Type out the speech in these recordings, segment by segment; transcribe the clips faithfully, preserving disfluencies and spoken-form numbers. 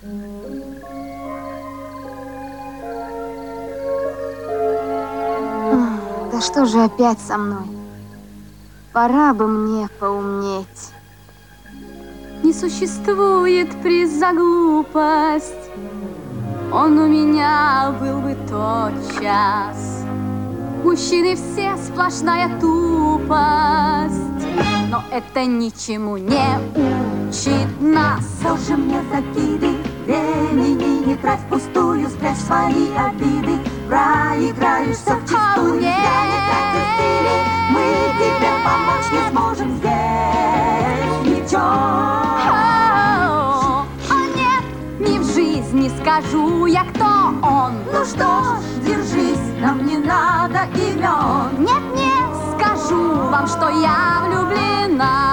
Да что же опять со мной? Пора бы мне поумнеть. Не существует приз за глупость. Он у меня был бы тотчас. Мужчины все сплошная тупость. Но это ничему не учит нас. Тоже мне закиды, времени не трать впустую, спрячь свои обиды, проиграешься вчистую. Я не трачу силы, мы тебе помочь не сможем здесь ни в чем. О, нет, ни в жизни скажу я, кто он. Ну что ж, держись, нам не надо имен. Нет, не скажу вам, что я влюблена.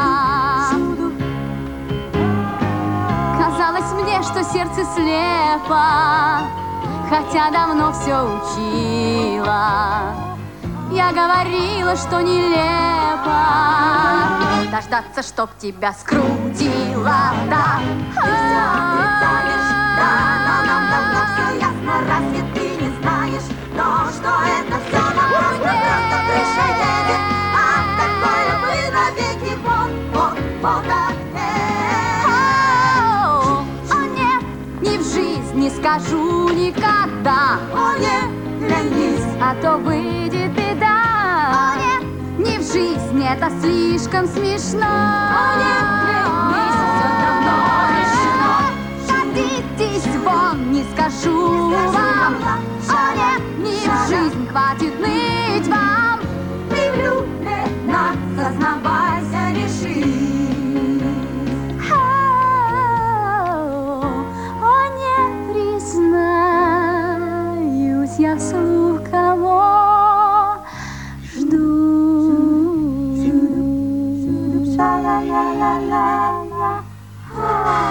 Казалось мне, что сердце слепо, хотя давно все учила. Я говорила, что нелепо дождаться, чтоб тебя скрутила, да. Отрицаешь, да, но нам давно все ясно, разве ты не знаешь? Но что это все напрасно, просто крыша едет от такой любви навеки. Вот, вот, вот так. О, нет, ни в жизни скажу никогда. О, нет, ленись, А то выйдет беда. О, нет, не в жизни, это слишком смешно. о, нет, ленись, все давно решено. Садитесь вон, не скажу вам. О, нет, не в жизнь, хватит ныть вам. Ты влюблена, сознавайся, решись. О, о, не признаюсь я вслух, кого жду. Ша-ла-ла-ла-ла-ла.